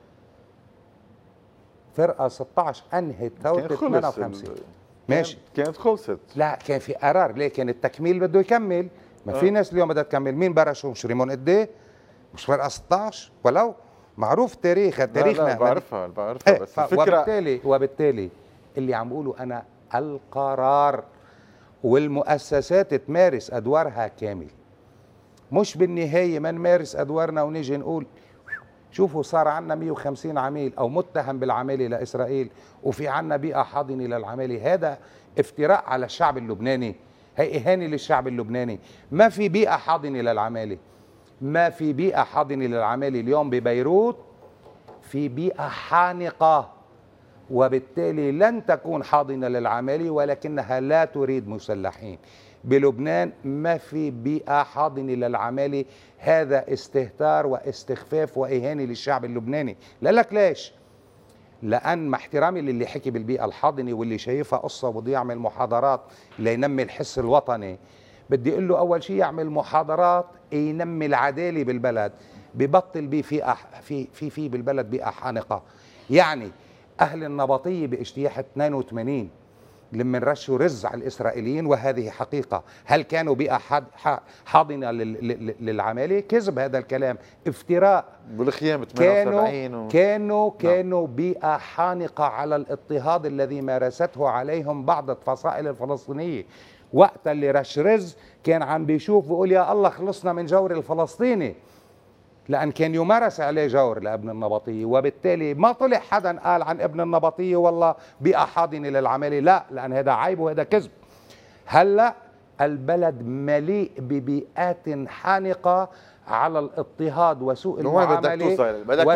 فرقة 16 أنهت ثورة 58. ماشي،
كانت خلصت.
لا كان في قرار، ليه كان التكميل بده يكمل. ما في ناس اليوم بدها تكمل. مين برشوا؟ مش ريمون إدي؟ مش فرقة 16 ولو معروف تاريخنا.
لا بعرفها بس الفكرة
وبالتالي اللي عم بقوله أنا القرار والمؤسسات تمارس أدوارها كامل، مش بالنهاية ما نمارس أدوارنا ونيجي نقول شوفوا صار عنا 150 عميل أو متهم بالعمالة لإسرائيل وفي عنا بيئة حاضنة للعمالة. هذا افتراء على الشعب اللبناني، هي إهانة للشعب اللبناني. ما في بيئة حاضنة للعمالة، ما في بيئة حاضنة للعمالة. اليوم ببيروت في بيئة حانقة، وبالتالي لن تكون حاضنة للعمالة، ولكنها لا تريد مسلحين. بلبنان ما في بيئة حاضنة للعمالة. هذا استهتار واستخفاف وإهانة للشعب اللبناني. لك ليش؟ لأن مع احترامي للي حكي بالبيئة الحاضنة واللي شايفها قصة وبده يعمل محاضرات لينمي الحس الوطني، بدي أقول له أول شيء يعمل محاضرات ينمي العدالة بالبلد، ببطل بيه في بالبلد بيئة حانقة. يعني أهل النبطية باجتياح 82 لما رشوا رز على الإسرائيليين، وهذه حقيقة. هل كانوا بيئة حاضنة للعمالة؟ كذب هذا الكلام، افتراء.
بالخيام 78
كانوا بيئة حانقة على الاضطهاد الذي مارسته عليهم بعض الفصائل الفلسطينية. وقت اللي رش رز كان عم بيشوف بيقول يا الله خلصنا من جور الفلسطيني، لأن كان يمارس عليه جور لابن النبطية. وبالتالي ما طلع حدا قال عن ابن النبطية والله بيئة حاضنة للعمالة، لا، لأن هذا عيب وهذا كذب. هلأ البلد مليء ببيئات حانقة على الاضطهاد وسوء المعاملة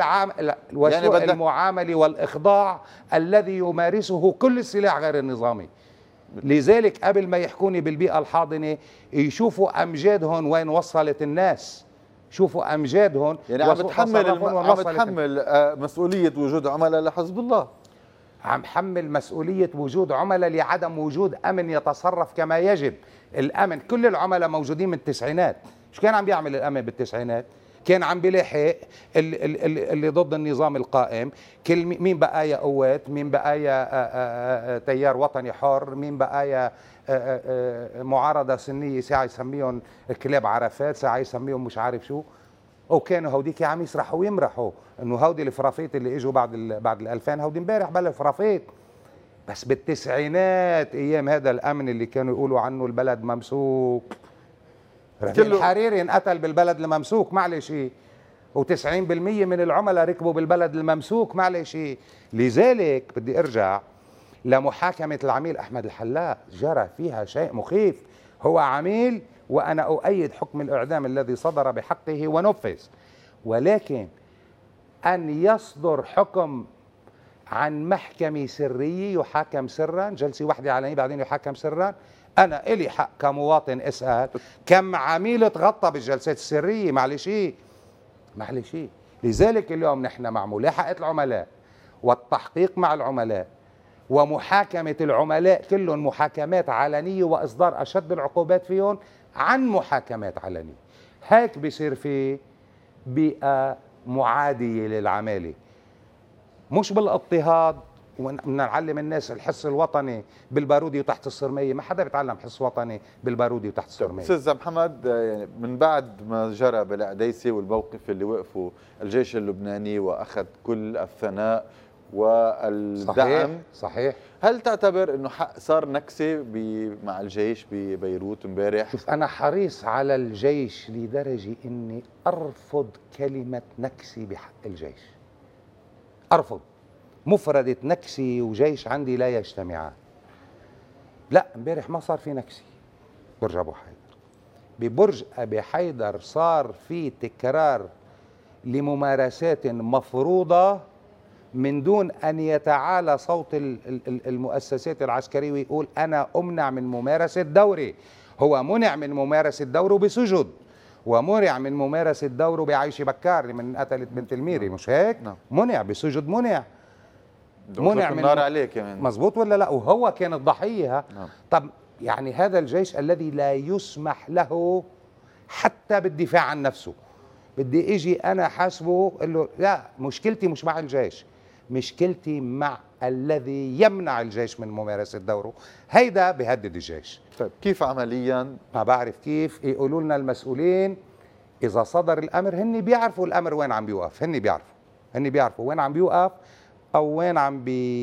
وسوء المعاملة والإخضاع الذي يمارسه كل السلاح غير النظامي. لذلك قبل ما يحكوني بالبيئة الحاضنة يشوفوا أمجادهم وين وصلت الناس، شوفوا أمجادهم.
يعني عم بتحمل مسؤولية وجود عملاء لحزب الله،
عم حمل مسؤولية وجود عملاء لعدم وجود أمن يتصرف كما يجب. الأمن كل العملاء موجودين من التسعينات. شو كان عم بيعمل الأمن بالتسعينات؟ كان عم بيلاحق اللي ضد النظام القائم. مين بقايا قوات، مين بقايا تيار وطني حر، مين بقايا معارضة سنية، ساعة يسميهم كلاب عرفات، ساعة يسميهم مش عارف شو. وكانوا هوديك عم يسرحوا ويمرحوا انه هودي الفرافيت اللي اجوا بعد ال2000 هودي امبارح بلا فرافيت. بس بالتسعينات ايام هذا الامن اللي كانوا يقولوا عنه البلد ممسوك، رفيق الحريري انقتل بالبلد الممسوك، معلش، و90% من العملاء ركبوا بالبلد الممسوك، معلش. لذلك بدي ارجع لمحاكمة العميل أحمد الحلاق، جرى فيها شيء مخيف. هو عميل وأنا أؤيد حكم الإعدام الذي صدر بحقه ونفذ، ولكن أن يصدر حكم عن محكمة سرية يحاكم سرا، جلسة واحدة علنية بعدين يحاكم سرا. أنا إلي حق كمواطن أسأل كم عميل تغطى بالجلسات السرية، معلش. لذلك اليوم نحن مع ملاحقة العملاء والتحقيق مع العملاء ومحاكمة العملاء كلهم محاكمات علنية وإصدار أشد العقوبات فيهم عن محاكمات علنية. هيك بيصير في بيئة معادية للعمالة، مش بالاضطهاد. وبدنا نعلم الناس الحس الوطني بالبارودي وتحت الصرمية. ما حدا بيتعلم حس وطني بالبارودي وتحت الصرمية.
استاذ محمد، يعني من بعد ما جرى بالعديسي والموقف اللي وقفوا الجيش اللبناني واخذ كل الثناء والدعم،
صحيح.
هل تعتبر انه صار نكسه مع الجيش ببيروت امبارح؟
شوف، انا حريص على الجيش لدرجه اني ارفض كلمه نكسه بحق الجيش. ارفض. مفردة نكسي وجيش عندي لا يجتمعان. لا، امبارح ما صار في نكسي برج ابو حيدر. ببرج ابي حيدر صار في تكرار لممارسات مفروضة من دون أن يتعالى صوت المؤسسات العسكرية ويقول أنا أمنع من ممارسة دوري. هو منع من ممارسة دوره بسجد، ومنع من ممارسة دوره بعيش بكار من قتلت بنت الميري، مش هيك؟ منع بسجد، منع
من النار عليه كمان،
مزبوط ولا لا؟ وهو كان الضحية. طب يعني هذا الجيش الذي لا يسمح له حتى بالدفاع عن نفسه، بدي اجي انا حاسبه اقول له لا، مشكلتي مش مع الجيش، مشكلتي مع الذي يمنع الجيش من ممارسة دوره. هيدا بيهدد الجيش.
طيب كيف عمليا؟
ما بعرف كيف. يقولوا لنا المسؤولين اذا صدر الامر هن بيعرفوا الامر وين عم بيوقف، هن بيعرفوا وين عم بيوقف او وين عم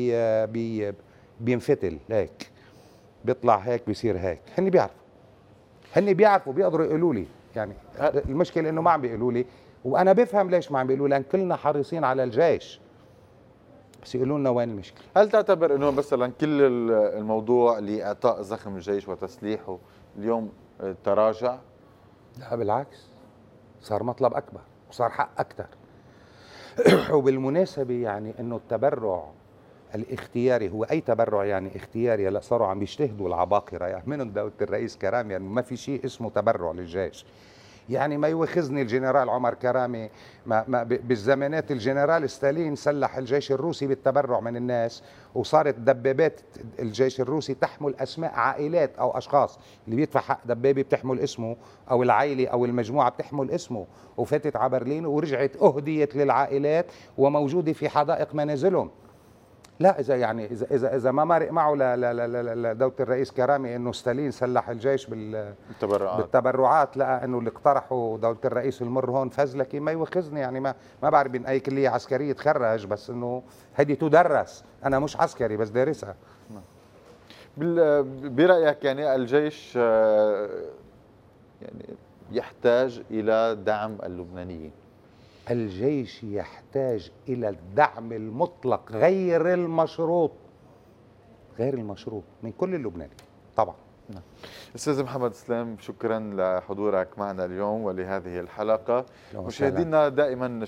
بينفتل، هيك بيطلع هيك بيصير هيك. هن بيعرفوا بيقدروا يقولوا لي. يعني المشكله انه ما عم بيقولوا لي، وانا بفهم ليش ما عم بيقولوا، لان كلنا حريصين على الجيش، بس يقولوا لنا وين المشكله.
هل تعتبر انه مثلا كل الموضوع لاعطاء زخم الجيش وتسليحه اليوم تراجع؟
لا بالعكس، صار مطلب اكبر وصار حق اكثر. وبالمناسبه يعني انه التبرع الاختياري هو اي تبرع يعني اختياري. هلا صاروا عم بيجتهدوا العباقره يعني منهم دوله الرئيس كرامي، يعني ما في شيء اسمه تبرع للجيش. يعني ما يوخزني الجنرال عمر كرامي، بالزمانات الجنرال ستالين سلح الجيش الروسي بالتبرع من الناس، وصارت دبابات الجيش الروسي تحمل اسماء عائلات او اشخاص، اللي بيدفع حق دبابه بتحمل اسمه، او العائله او المجموعه بتحمل اسمه، وفاتت على برلين ورجعت اهديت للعائلات وموجوده في حدائق منازلهم. لا اذا يعني اذا ما مرق معه لدولة الرئيس كرامي انه ستالين سلح الجيش بالتبرعات، لقى انه اللي اقترحه دولة الرئيس المر هون فزلكي، ما يوخزني. يعني ما بعرف من اي كلية عسكرية تخرج، بس انه هدي تدرس، انا مش عسكري بس دارسها.
برأيك يعني الجيش يعني يحتاج الى دعم اللبنانيين؟
الجيش يحتاج إلى الدعم المطلق غير المشروط من كل اللبنانيين طبعا.
أستاذ محمد سلام، شكرا لحضورك معنا اليوم ولهذه الحلقة. مشاهدينا دائما